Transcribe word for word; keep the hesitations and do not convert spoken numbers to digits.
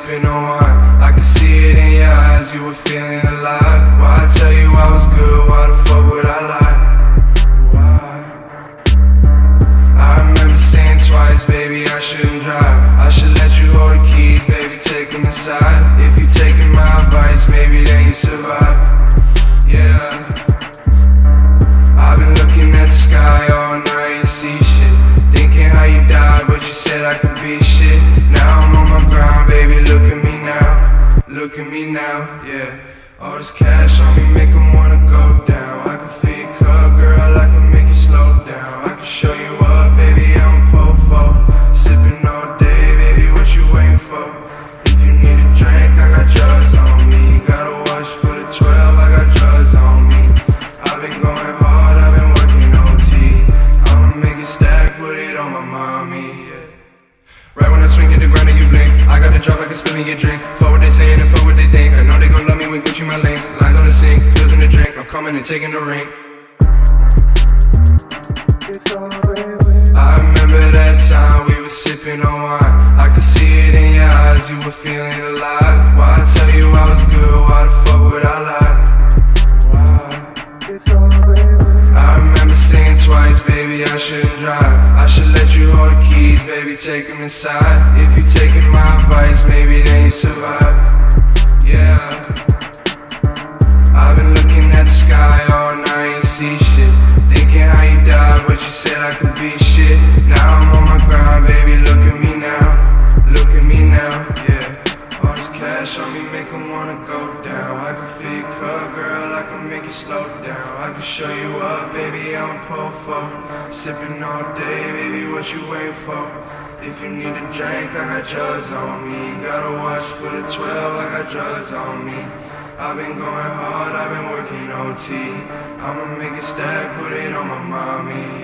sipping on wine. I could see it in your eyes, you were feeling alive. Why I tell you I was good, why the fuck would I lie? Why? I remember saying twice, baby, I shouldn't drive. I should let you hold the keys, baby, take them inside. If you taking my advice, maybe then you survive. Yeah, I've been looking at the sky all night and see shit, thinking how you died, but you said I could be shit. Now I'm on my grind, baby, look at me now. Look at me now, yeah. All this cash on me make 'em wanna go down. I can feel your cup, girl, I can make it slow down. I can show you up, baby, I'm a po-fo. Sipping all day, baby, what you waiting for? If you need a drink, I got drugs on me. Gotta watch for the twelve, I got drugs on me. I've been going hard, I've been working O T. I'ma make it stack, put it on my mommy, yeah. Right when I swing to the ground and you blink, I got the drop like a spill in your drink. Fuck what they saying and fuck what they think. I know they gon' love me when Gucci my links. Lines on the sink, pills in the drink. I'm coming and taking the ring. I remember that time we were sipping on wine. I could see it in your eyes, you were feeling alive. Why I tell you I was good, why the fuck would I lie? Why? I remember saying twice, baby, I shouldn't drive. I should let you hold the keys, baby, take them inside. If you taking my advice, maybe then you survive. Yeah, I've been looking at the sky all night and see shit, thinking how you died, but you said I could be shit. Now I'm on my grind, baby, look at me now. Look at me now, yeah. All this cash on me make 'em wanna go down. I can feel your cup, girl, I can make it slow down. I can show you up, baby, I'm a po-fo. Sipping all day, baby, what you waiting for? If you need a drink, I got drugs on me. Gotta watch for the twelve, I got drugs on me. I've been going hard, I've been working O T. I'ma make it stack, put it on my mommy.